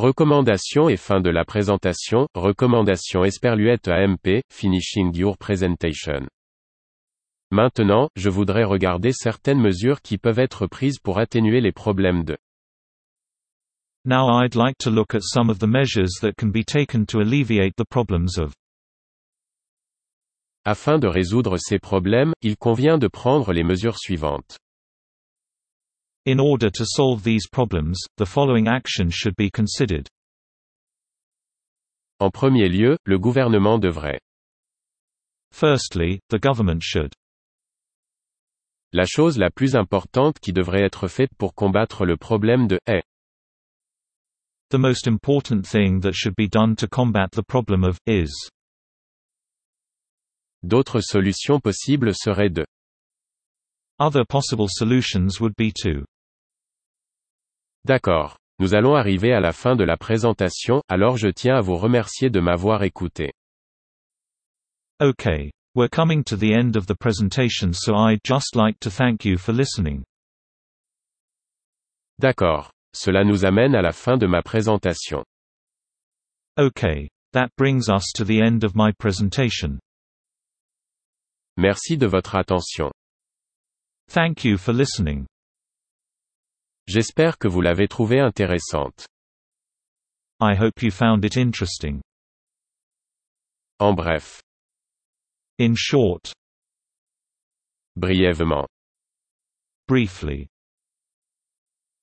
Recommandations et fin de la présentation. Recommandations Esperluette AMP, finishing your presentation. Maintenant, je voudrais regarder certaines mesures qui peuvent être prises pour atténuer les problèmes de. Now I'd like to look at some of the measures that can be taken to alleviate the problems of. Afin de résoudre ces problèmes, il convient de prendre les mesures suivantes. In order to solve these problems, the following actions should be considered. En premier lieu, le gouvernement devrait. Firstly, the government should. La chose la plus importante qui devrait être faite pour combattre le problème de est. The most important thing that should be done to combat the problem of is. D'autres solutions possibles seraient de. Other possible solutions would be to. D'accord. Nous allons arriver à la fin de la présentation, alors je tiens à vous remercier de m'avoir écouté. Okay. We're coming to the end of the presentation, so I'd just like to thank you for listening. D'accord. Cela nous amène à la fin de ma présentation. Okay. That brings us to the end of my presentation. Merci de votre attention. Thank you for listening. J'espère que vous l'avez trouvée intéressante. I hope you found it interesting. En bref. In short. Brièvement. Briefly.